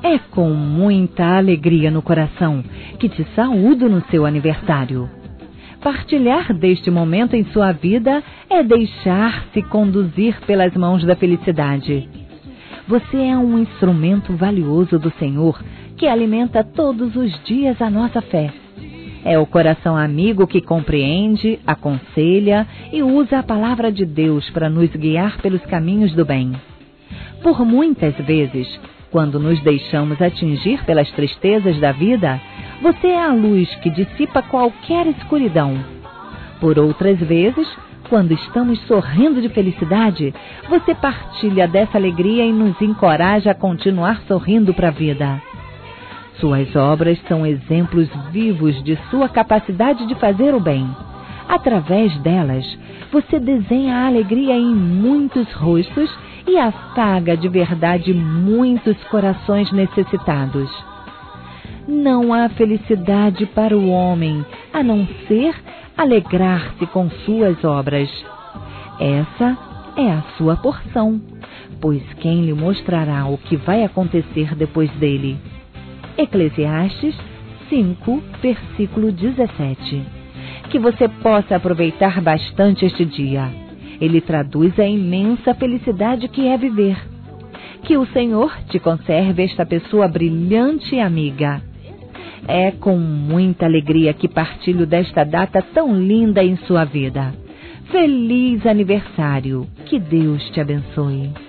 É com muita alegria no coração que te saúdo no seu aniversário. Partilhar deste momento em sua vida é deixar-se conduzir pelas mãos da felicidade. Você é um instrumento valioso do Senhor que alimenta todos os dias a nossa fé. É o coração amigo que compreende, aconselha e usa a palavra de Deus para nos guiar pelos caminhos do bem. Por muitas vezes, quando nos deixamos atingir pelas tristezas da vida, você é a luz que dissipa qualquer escuridão. Por outras vezes, quando estamos sorrindo de felicidade, você partilha dessa alegria e nos encoraja a continuar sorrindo para a vida. Suas obras são exemplos vivos de sua capacidade de fazer o bem. Através delas, você desenha a alegria em muitos rostos e afaga de verdade muitos corações necessitados. Não há felicidade para o homem, a não ser alegrar-se com suas obras. Essa é a sua porção, pois quem lhe mostrará o que vai acontecer depois dele? Eclesiastes 5, versículo 17. Que você possa aproveitar bastante este dia. Ele traduz a imensa felicidade que é viver. Que o Senhor te conserve esta pessoa brilhante e amiga. É com muita alegria que partilho desta data tão linda em sua vida. Feliz aniversário! Que Deus te abençoe!